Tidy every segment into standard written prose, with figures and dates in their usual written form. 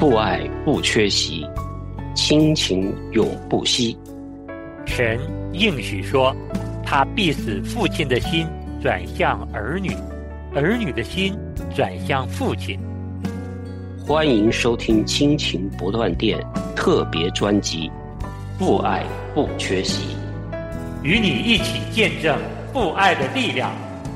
父爱不缺席，亲情永不息。 神应许说，他必使父亲的心转向儿女，儿女的心转向父亲。 欢迎收听亲情不断电特别专辑《父爱不缺席》， 与你一起见证父爱的力量。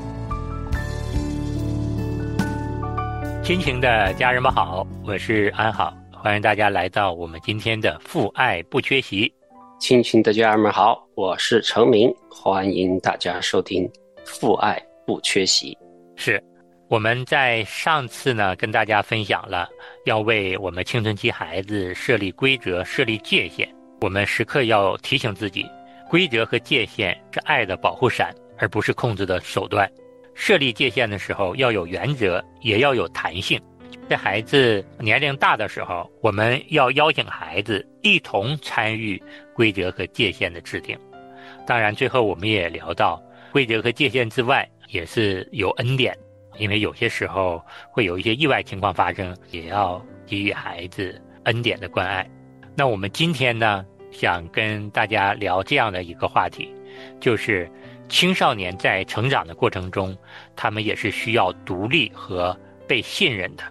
亲情的家人们好，我是安好，欢迎大家来到我们今天的父爱不缺席。 亲情的家人们好，我是程明，欢迎大家收听父爱不缺席。 是我们在上次呢跟大家分享了要为我们青春期孩子设立规则，设立界限。我们时刻要提醒自己，规则和界限是爱的保护伞，而不是控制的手段。设立界限的时候要有原则，也要有弹性。在孩子年龄大的时候，我们要邀请孩子一同参与规则和界限的制定。当然最后我们也聊到，规则和界限之外也是有恩典，因为有些时候会有一些意外情况发生，也要给予孩子恩典的关爱。那我们今天呢，想跟大家聊这样的一个话题，就是青少年在成长的过程中，他们也是需要独立和被信任的。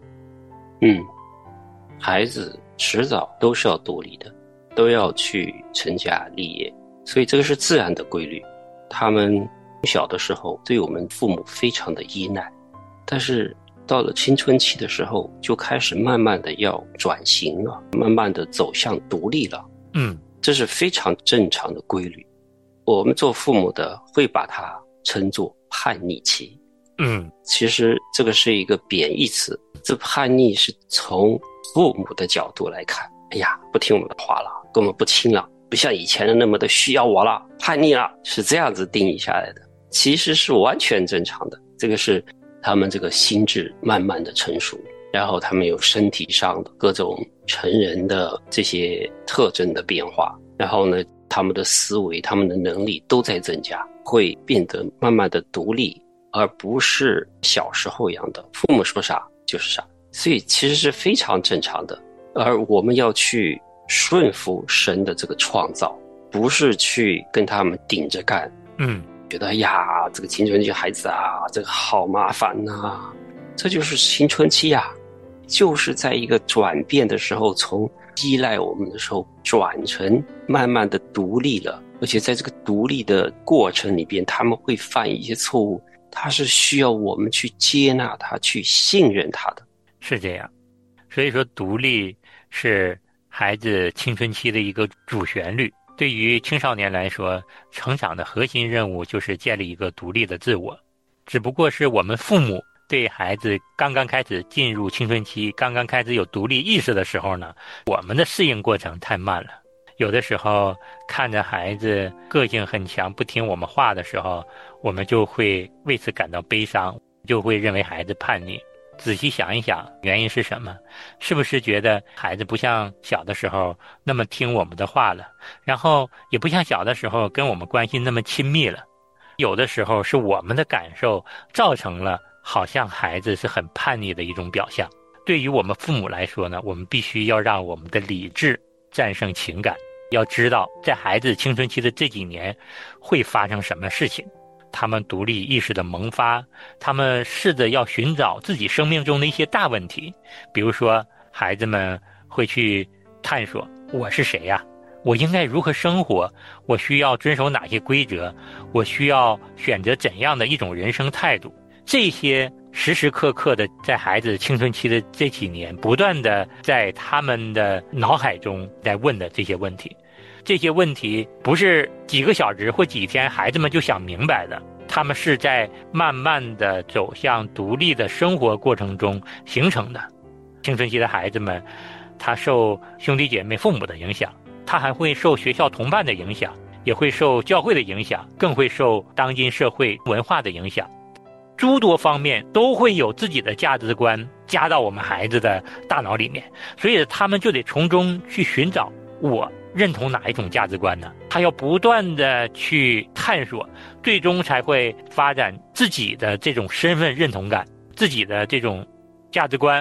孩子迟早都是要独立的，都要去成家立业，所以这个是自然的规律。他们小的时候对我们父母非常的依赖，但是到了青春期的时候，就开始慢慢的要转型了，慢慢的走向独立了。这是非常正常的规律。我们做父母的会把它称作叛逆期。其实这个是一个贬义词，这叛逆是从父母的角度来看，哎呀，不听我们的话了，跟我们不亲了，不像以前的那么的需要我了，叛逆了，是这样子定义下来的。其实是完全正常的，这个是他们这个心智慢慢的成熟，然后他们有身体上的各种成人的这些特征的变化，然后呢，他们的思维，他们的能力都在增加，会变得慢慢的独立，而不是小时候一样的父母说啥就是啥。所以其实是非常正常的，而我们要去顺服神的这个创造，不是去跟他们顶着干。觉得呀，这个青春期孩子啊，这个好麻烦啊，这就是青春期啊，就是在一个转变的时候，从依赖我们的时候转成慢慢的独立了。而且在这个独立的过程里边，他们会犯一些错误，他是需要我们去接纳他，去信任他的。 是这样，所以说独立是孩子青春期的一个主旋律。对于青少年来说，成长的核心任务就是建立一个独立的自我。只不过是我们父母对孩子刚刚开始进入青春期，刚刚开始有独立意识的时候呢，我们的适应过程太慢了。有的时候看着孩子个性很强，不听我们话的时候，我们就会为此感到悲伤，就会认为孩子叛逆。仔细想一想，原因是什么？是不是觉得孩子不像小的时候那么听我们的话了，然后也不像小的时候跟我们关系那么亲密了？有的时候是我们的感受造成了好像孩子是很叛逆的一种表象。对于我们父母来说呢，我们必须要让我们的理智战胜情感。要知道在孩子青春期的这几年会发生什么事情，他们独立意识的萌发，他们试着要寻找自己生命中的一些大问题。比如说孩子们会去探索，我是谁呀？我应该如何生活？我需要遵守哪些规则？我需要选择怎样的一种人生态度？这些时时刻刻的在孩子青春期的这几年不断的在他们的脑海中在问的这些问题，这些问题不是几个小时或几天孩子们就想明白的，他们是在慢慢的走向独立的生活过程中形成的。青春期的孩子们，他受兄弟姐妹父母的影响，他还会受学校同伴的影响，也会受教会的影响，更会受当今社会文化的影响。诸多方面都会有自己的价值观加到我们孩子的大脑里面，所以他们就得从中去寻找，我认同哪一种价值观呢？他要不断的去探索，最终才会发展自己的这种身份认同感，自己的这种价值观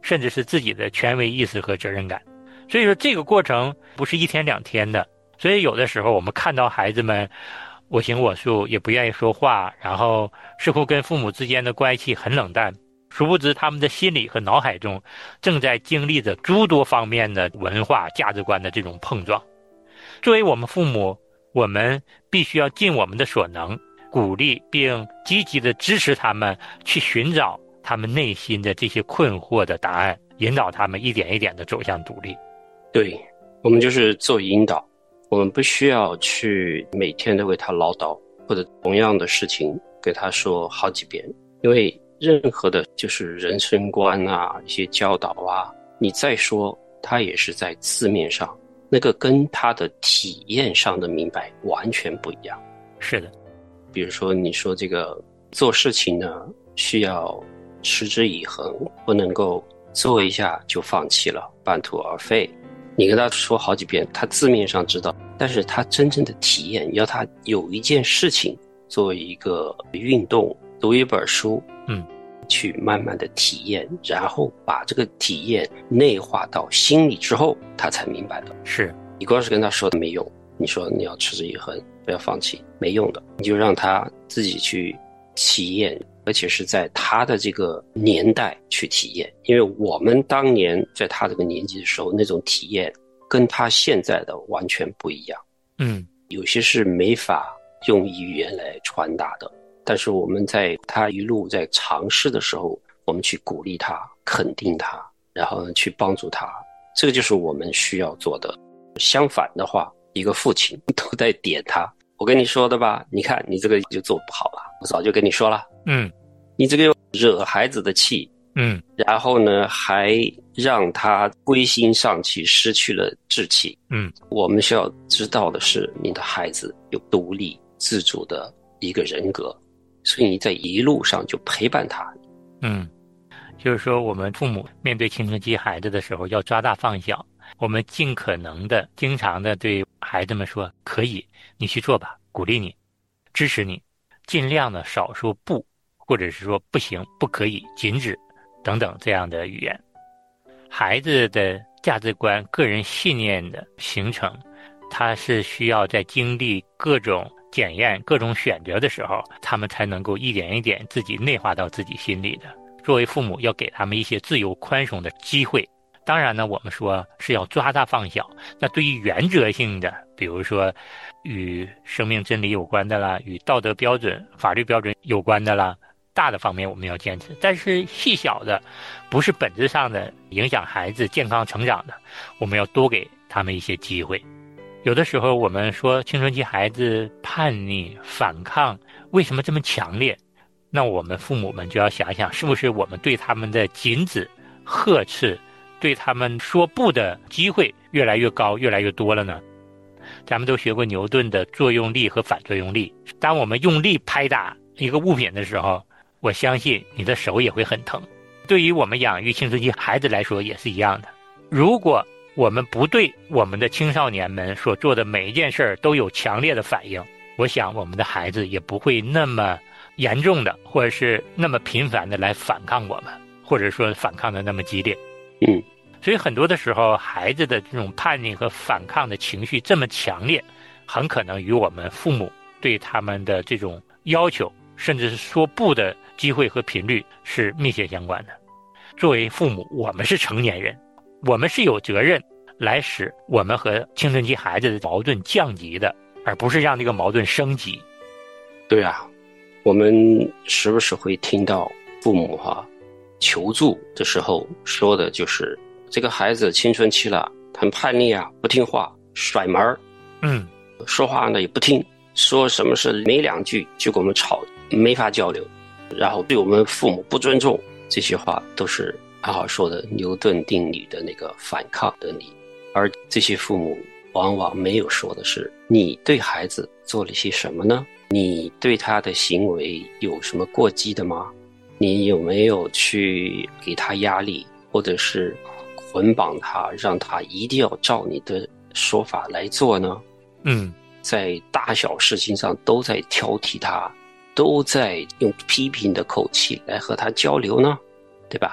甚至是自己的权威意识和责任感。所以说这个过程不是一天两天的，所以有的时候我们看到孩子们我行我素，也不愿意说话，然后似乎跟父母之间的关系很冷淡，殊不知他们的心理和脑海中正在经历着诸多方面的文化价值观的这种碰撞。作为我们父母，我们必须要尽我们的所能，鼓励并积极地支持他们去寻找他们内心的这些困惑的答案，引导他们一点一点地走向独立。 对，我们就是做引导，我们不需要去每天都为他唠叨，或者同样的事情给他说好几遍，因为任何的就是人生观啊，一些教导啊，你再说他也是在字面上，那个跟他的体验上的明白完全不一样。 是的， 比如说你说这个做事情呢，需要持之以恒，不能够做一下就放弃了，半途而废。你跟他说好几遍，他字面上知道，但是他真正的体验，要他有一件事情作为一个运动，读一本书，去慢慢的体验，然后把这个体验内化到心里之后，他才明白的。 是你光是跟他说的没用，你说你要持之以恒，不要放弃，没用的，你就让他自己去体验，而且是在他的这个年代去体验。因为我们当年在他这个年纪的时候，那种体验跟他现在的完全不一样。有些是没法用语言来传达的，但是我们在他一路在尝试的时候，我们去鼓励他，肯定他，然后去帮助他，这个就是我们需要做的。相反的话，一个父亲都在点他，我跟你说的吧，你看你这个就做不好了，我早就跟你说了，你这个又惹孩子的气，然后呢还让他归心丧气，失去了志气。我们需要知道的是，你的孩子有独立自主的一个人格，所以你在一路上就陪伴他。 就是说我们父母面对青春期孩子的时候要抓大放小，我们尽可能的经常的对孩子们说可以，你去做吧，鼓励你，支持你，尽量的少说不，或者是说不行，不可以，禁止等等这样的语言。孩子的价值观、个人信念的形成，他是需要在经历各种检验、各种选择的时候，他们才能够一点一点自己内化到自己心里的。作为父母，要给他们一些自由宽松的机会。当然呢，我们说是要抓大放小。那对于原则性的，比如说与生命真理有关的啦，与道德标准、法律标准有关的啦，大的方面我们要坚持。但是细小的，不是本质上的影响孩子健康成长的，我们要多给他们一些机会。有的时候我们说青春期孩子叛逆、反抗，为什么这么强烈？那我们父母们就要想想，是不是我们对他们的禁止、呵斥，对他们说不的机会越来越高、越来越多了呢？咱们都学过牛顿的作用力和反作用力。当我们用力拍打一个物品的时候，我相信你的手也会很疼。对于我们养育青春期孩子来说也是一样的。如果我们不对我们的青少年们所做的每一件事都有强烈的反应，我想我们的孩子也不会那么严重的，或者是那么频繁的来反抗我们，或者说反抗的那么激烈。所以很多的时候，孩子的这种叛逆和反抗的情绪这么强烈，很可能与我们父母对他们的这种要求，甚至是说不的机会和频率是密切相关的。作为父母，我们是成年人，我们是有责任来使我们和青春期孩子的矛盾降级的，而不是让这个矛盾升级。 对啊，我们时不时会听到父母求助的时候说的就是这个孩子青春期了，很叛逆啊，不听话，甩门儿，说话呢也不听，说什么事没两句就跟我们吵，没法交流，然后对我们父母不尊重，这些话都是说的牛顿定律的那个反抗的你。而这些父母往往没有说的是，你对孩子做了些什么呢？你对他的行为有什么过激的吗？你有没有去给他压力，或者是捆绑他，让他一定要照你的说法来做呢？在大小事情上都在挑剔他，都在用批评的口气来和他交流呢，对吧？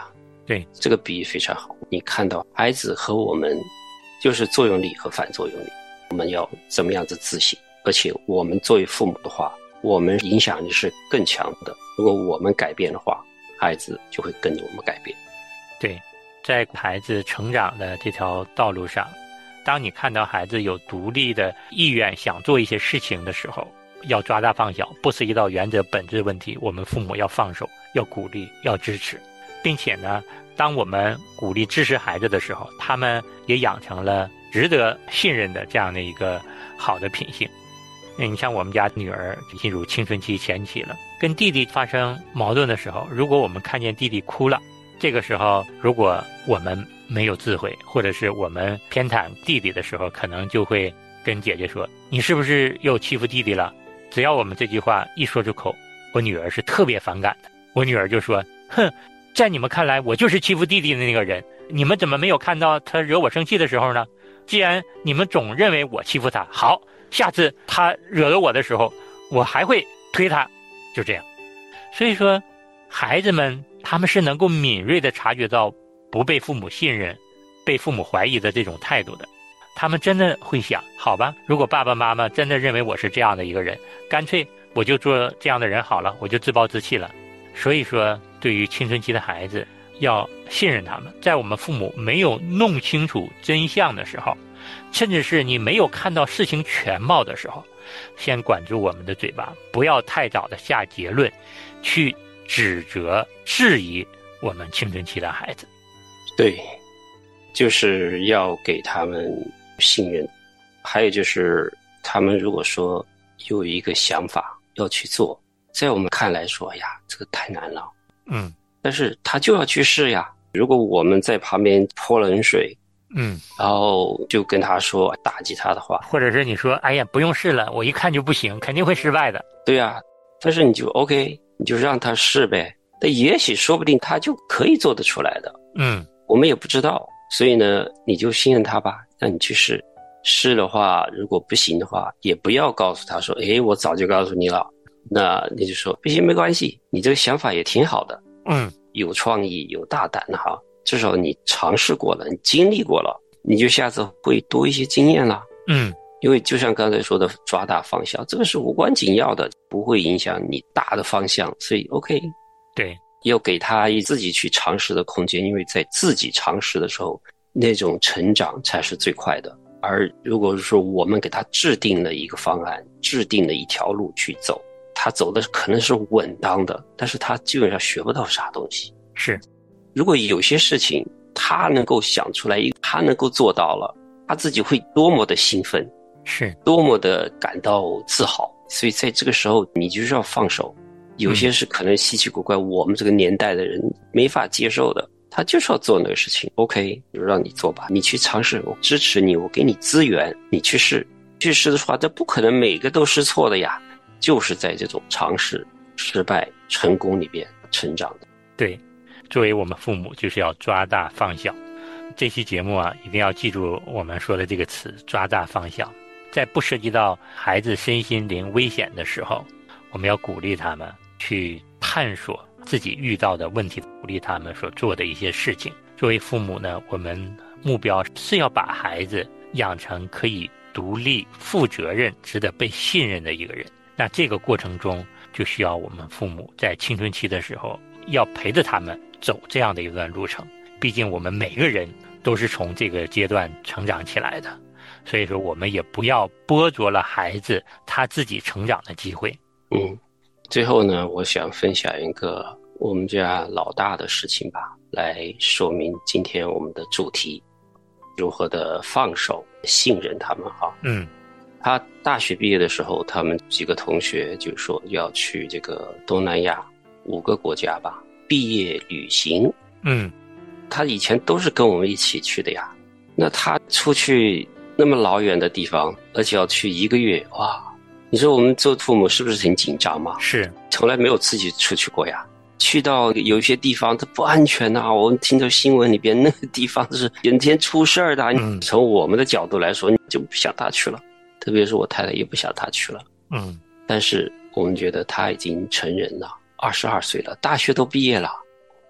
对， 这个比喻非常好。你看到孩子和我们就是作用力和反作用力，我们要怎么样子自省，而且我们作为父母的话，我们影响力是更强的。如果我们改变的话，孩子就会跟着我们改变。 对，在孩子成长的这条道路上，当你看到孩子有独立的意愿，想做一些事情的时候，要抓大放小，不涉及到原则本质问题，我们父母要放手，要鼓励，要支持，并且呢，当我们鼓励支持孩子的时候，他们也养成了值得信任的这样的一个好的品性。你像我们家女儿进入青春期前期了，跟弟弟发生矛盾的时候，如果我们看见弟弟哭了，这个时候如果我们没有智慧，或者是我们偏袒弟弟的时候，可能就会跟姐姐说，你是不是又欺负弟弟了？只要我们这句话一说出口，我女儿是特别反感的。我女儿就说，哼，在你们看来我就是欺负弟弟的那个人，你们怎么没有看到他惹我生气的时候呢？既然你们总认为我欺负他，好，下次他惹了我的时候，我还会推他，就这样。所以说孩子们他们是能够敏锐地察觉到不被父母信任、被父母怀疑的这种态度的。他们真的会想，好吧，如果爸爸妈妈真的认为我是这样的一个人，干脆我就做这样的人好了，我就自暴自弃了。所以说对于青春期的孩子，要信任他们，在我们父母没有弄清楚真相的时候，甚至是你没有看到事情全貌的时候，先管住我们的嘴巴，不要太早的下结论，去指责质疑我们青春期的孩子。 对，就是要给他们信任。还有就是他们如果说有一个想法要去做，在我们看来说，哎呀，这个太难了，但是他就要去试呀。如果我们在旁边泼冷水，然后就跟他说打击他的话， 或者是你说，哎呀，不用试了，我一看就不行，肯定会失败的。 对呀，但是你就 OK， 你就让他试呗。但也许说不定他就可以做得出来的，我们也不知道。所以呢，你就信任他吧，让你去试。试的话，如果不行的话，也不要告诉他说，诶，我早就告诉你了。那你就说，不行，没关系，你这个想法也挺好的，有创意，有大胆的哈，至少你尝试过了，你经历过了，你就下次会多一些经验了。因为就像刚才说的，抓大放小，这个是无关紧要的，不会影响你大的方向，所以 OK。 对， 要给他自己去尝试的空间，因为在自己尝试的时候，那种成长才是最快的。而如果说我们给他制定了一个方案，制定了一条路去走，他走的可能是稳当的，但是他基本上学不到啥东西。 是， 如果有些事情他能够想出来，他能够做到了，他自己会多么的兴奋， 是多么的感到自豪。所以在这个时候你就是要放手，有些是可能稀奇古怪，我们这个年代的人没法接受的，他就是要做那个事情。 OK， 就让你做吧，你去尝试，我支持你，我给你资源，你去试。去试的话，这不可能每个都是错的呀，就是在这种尝试、失败、成功里边成长的。 对，作为我们父母就是要抓大放小。这期节目啊，一定要记住我们说的这个词，抓大放小。在不涉及到孩子身心灵危险的时候，我们要鼓励他们去探索自己遇到的问题，鼓励他们所做的一些事情。作为父母呢，我们目标是要把孩子养成可以独立、负责任、值得被信任的一个人。那这个过程中，就需要我们父母在青春期的时候，要陪着他们走这样的一段路程。毕竟我们每个人都是从这个阶段成长起来的，所以说我们也不要剥夺了孩子他自己成长的机会。 最后呢，我想分享一个我们家老大的事情吧，来说明今天我们的主题，如何的放手信任他们哈。他大学毕业的时候，他们几个同学就说要去这个东南亚5个国家吧，毕业旅行。他以前都是跟我们一起去的呀，那他出去那么老远的地方，而且要去1个月，哇！你说我们做父母是不是很紧张嘛？ 是， 从来没有自己出去过呀。去到有些地方它不安全啊，我们听到新闻里边那个地方是人天出事儿的。从我们的角度来说，你就不想他去了，特别是我太太也不想他去了。但是我们觉得他已经成人了，22岁了，大学都毕业了，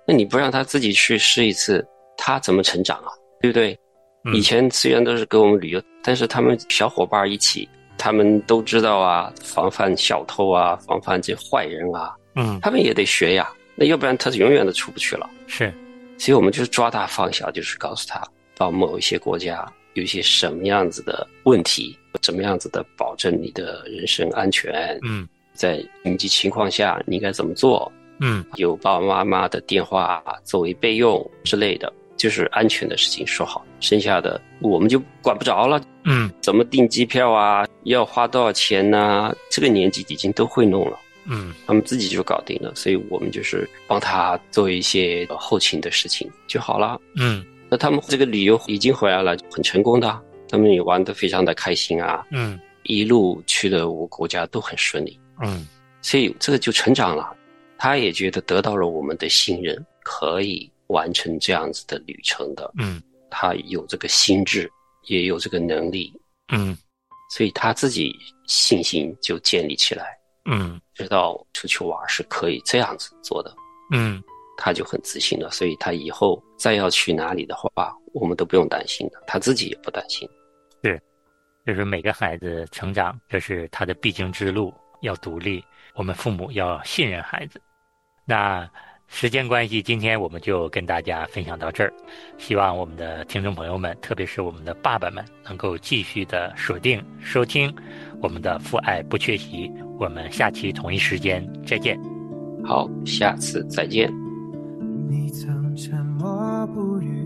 那你不让他自己去试一次，他怎么成长啊？对不对？以前虽然都是跟我们旅游，但是他们小伙伴一起，他们都知道啊，防范小偷啊，防范这坏人啊，他们也得学呀。那要不然他永远都出不去了。 是， 所以我们就是抓大放小，就是告诉他，到某一些国家有一些什么样子的问题，怎么样子的保证你的人身安全。在应急情况下你应该怎么做？有爸爸妈妈的电话作为备用之类的，就是安全的事情说好，剩下的我们就管不着了。怎么订机票啊，要花多少钱啊，这个年纪已经都会弄了。他们自己就搞定了，所以我们就是帮他做一些后勤的事情就好了。那他们这个旅游已经回来了，很成功的，他们也玩得非常的开心啊。一路去了5个国家都很顺利。所以这个就成长了，他也觉得得到了我们的信任，可以完成这样子的旅程的。他有这个心智，也有这个能力。所以他自己信心就建立起来。知道出去玩是可以这样子做的。他就很自信了，所以他以后再要去哪里的话，我们都不用担心的，他自己也不担心。 是，就是每个孩子成长，这是他的必经之路，要独立，我们父母要信任孩子。那时间关系，今天我们就跟大家分享到这儿，希望我们的听众朋友们，特别是我们的爸爸们，能够继续的锁定收听我们的父爱不缺席。我们下期同一时间再见。 好，下次再见。 你曾沉默不语，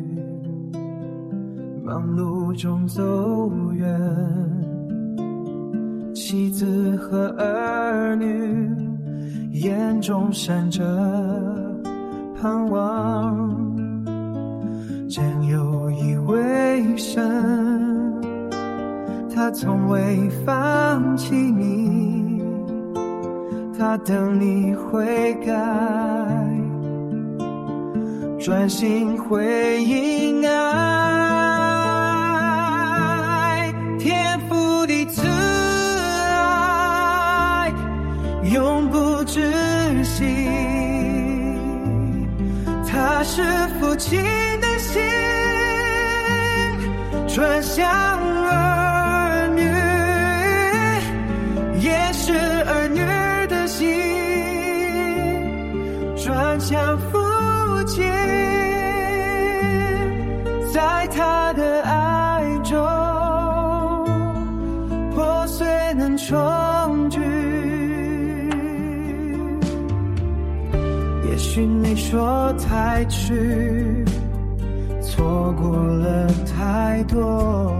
忙碌中走远，妻子和儿女眼中闪着盼望，真有一位神，他从未放弃你，他等你悔改，专心回应爱，天父的慈爱永不止息，他是父亲的心转向儿女，也是儿女的心转向父亲，在他的爱中破碎能重聚。也许你说太迟，错过了太多，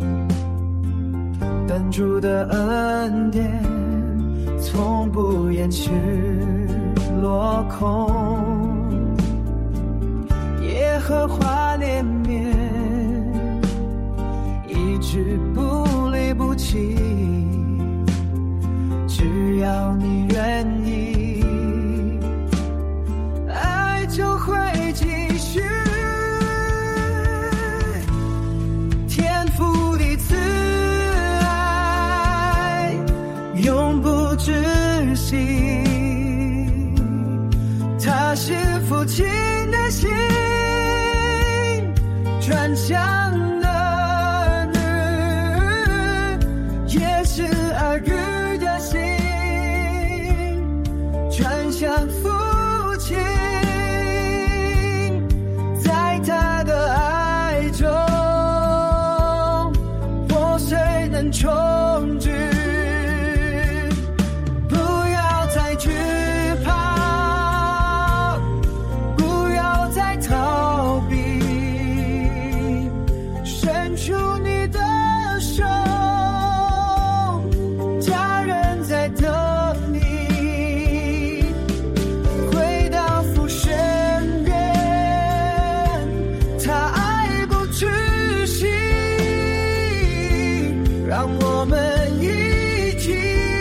但主的恩典从不言去落空，耶和华怜悯一直不离不弃，只要你愿意，爱就会继续。天父的慈爱永不止息，他是父亲的心转向儿女，也是儿女的心转向父亲，在他的爱中破碎能重聚。不要再惧怕，不要再逃避，伸出你的手，家人在等你，回到父身边，他爱不止息，让我们一起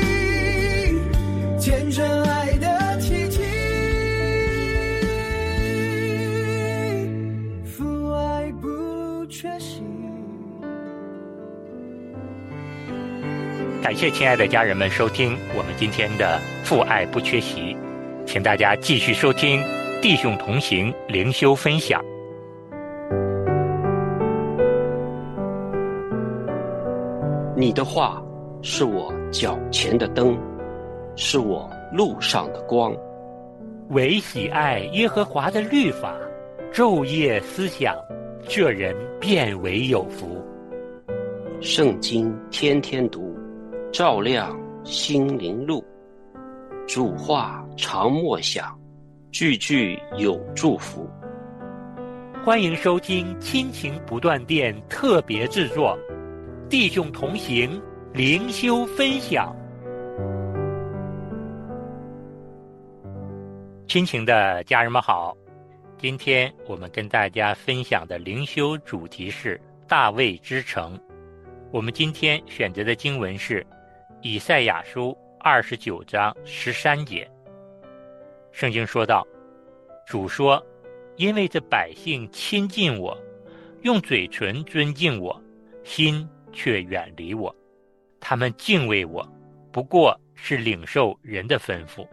见证爱的奇迹，父爱不缺席。 感谢亲爱的家人们收听我们今天的父爱不缺席，请大家继续收听弟兄同行灵修分享。 你的话是我脚前的灯，是我路上的光。 唯喜爱耶和华的律法，昼夜思想，这人便为有福。 圣经天天读，照亮心灵路。主话常默想，句句有祝福。 欢迎收听亲情不断电特别制作，弟兄同行灵修分享。亲情的家人们好，今天我们跟大家分享的灵修主题是大卫之城。我们今天选择的经文是以赛亚书29章13节。圣经说道，主说，因为这百姓亲近我，用嘴唇尊敬我，心却远离我。他们敬畏我，不过是领受人的吩咐。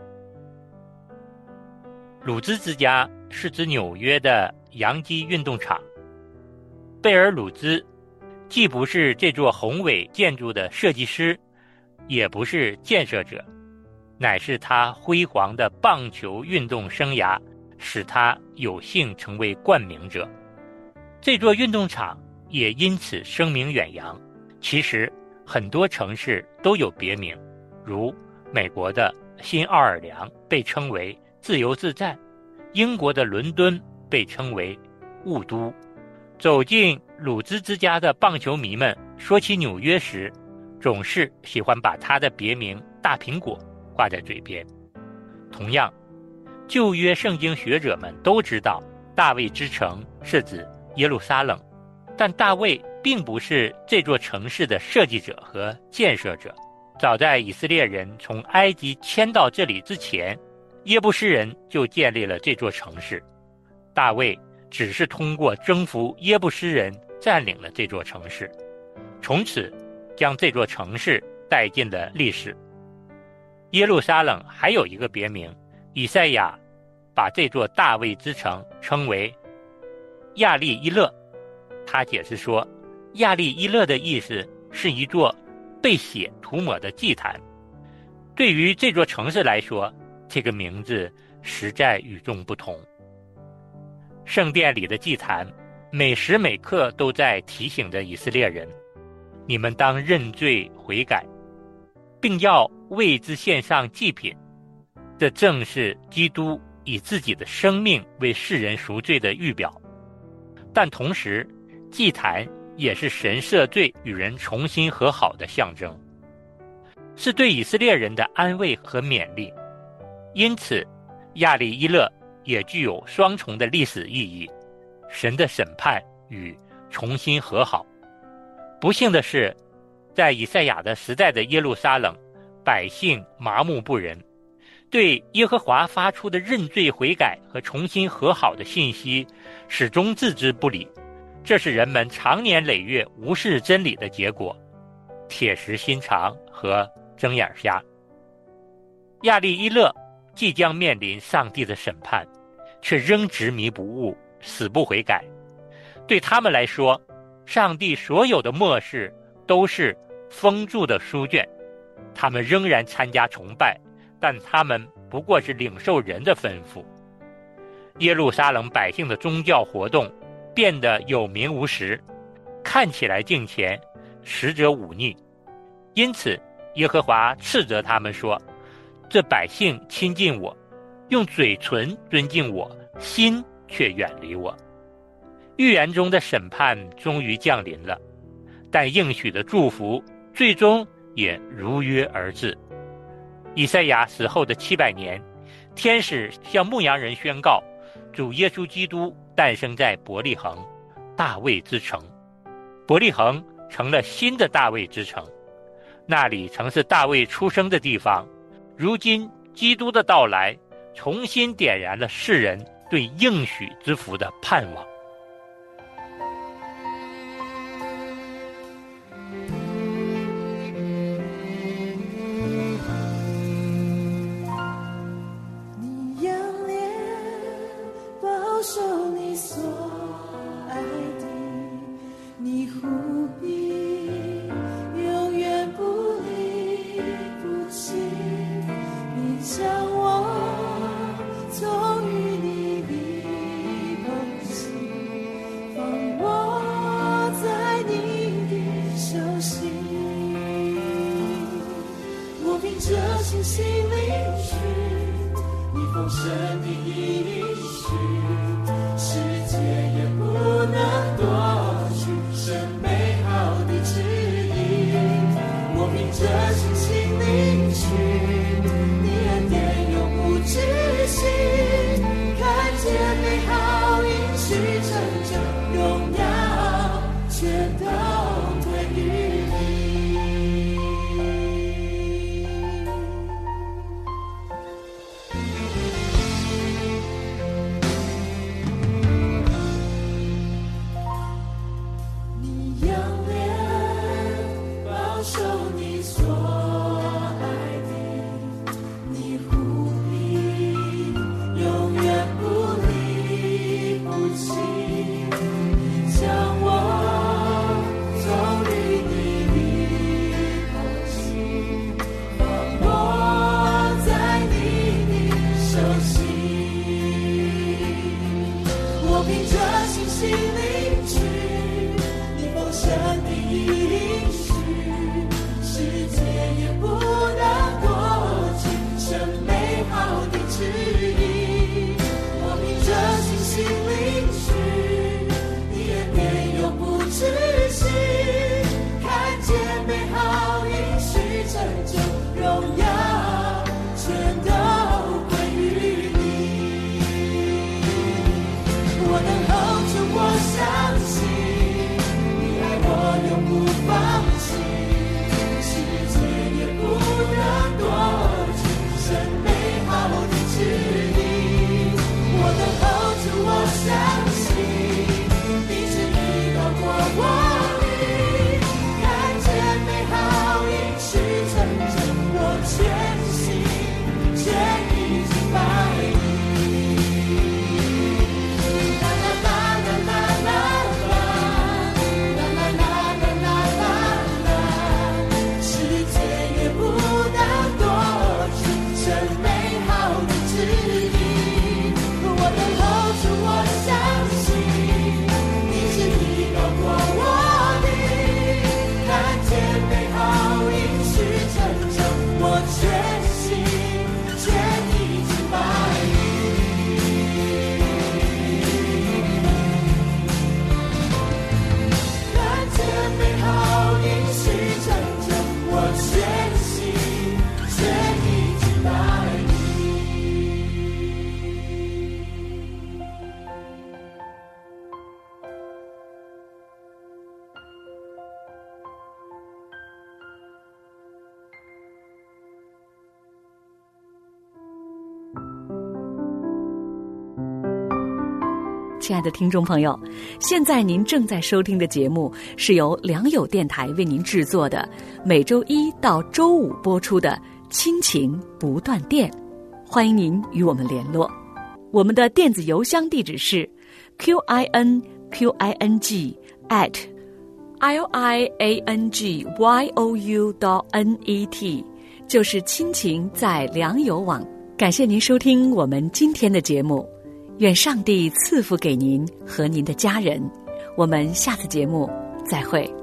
鲁兹之家是指纽约的洋基运动场。贝尔鲁兹既不是这座宏伟建筑的设计师，也不是建设者，乃是他辉煌的棒球运动生涯使他有幸成为冠名者。这座运动场也因此声名远扬。其实很多城市都有别名，如美国的新奥尔良被称为自由之战，英国的伦敦被称为雾都。走进鲁兹之家的棒球迷们说起纽约时，总是喜欢把他的别名大苹果挂在嘴边。同样，旧约圣经学者们都知道大卫之城是指耶路撒冷，但大卫并不是这座城市的设计者和建设者。早在以色列人从埃及迁到这里之前，耶布斯人就建立了这座城市。大卫只是通过征服耶布斯人占领了这座城市，从此将这座城市带进了历史。耶路撒冷还有一个别名，以赛亚把这座大卫之城称为亚利伊勒。他解释说，亚利伊勒的意思是一座被血涂抹的祭坛。对于这座城市来说，这个名字实在与众不同。圣殿里的祭坛每时每刻都在提醒着以色列人，你们当认罪悔改，并要为之献上祭品。这正是基督以自己的生命为世人赎罪的预表。但同时，祭坛也是神赦罪与人重新和好的象征，是对以色列人的安慰和勉励。因此，亚利伊勒也具有双重的历史意义，神的审判与重新和好。不幸的是，在以赛亚的时代的耶路撒冷，百姓麻木不仁，对耶和华发出的认罪悔改和重新和好的信息始终置之不理。这是人们长年累月无视真理的结果，铁石心肠和睁眼瞎。亚利伊勒即将面临上帝的审判，却仍执迷不悟，死不悔改。对他们来说，上帝所有的默示都是封住的书卷，他们仍然参加崇拜，但他们不过是领受人的吩咐。耶路撒冷百姓的宗教活动变得有名无实，看起来敬虔，实则忤逆。因此，耶和华斥责他们说，这百姓亲近我，用嘴唇尊敬我，心却远离我。预言中的审判终于降临了，但应许的祝福最终也如约而至。以赛亚死后的700年，天使向牧羊人宣告，主耶稣基督诞生在伯利恒，大卫之城。伯利恒成了新的大卫之城，那里曾是大卫出生的地方。如今基督的到来重新点燃了世人对应许之福的盼望。 你仰脸等候着，我相信你爱我永不放弃，世界也不能夺去这美好的旨意。我等候着，我相信你旨意高过我力，看见美好应许成真，我全心全意敬拜你。啦啦啦啦啦啦啦啦啦啦啦啦啦，世界也不能夺去这美好的旨意。我等候着，我相信你旨意高过我力，看见美好应许成就，我全心全意敬拜你。看见美好应许成就，我全心全意敬拜你。 亲爱的听众朋友，现在您正在收听的节目是由良友电台为您制作的，每周一到周五播出的亲情不断电，欢迎您与我们联络。我们的电子邮箱地址是 QINQING@liangyou.net， 就是亲情在良友网。感谢您收听我们今天的节目，愿上帝赐福给您和您的家人。我们下次节目再会。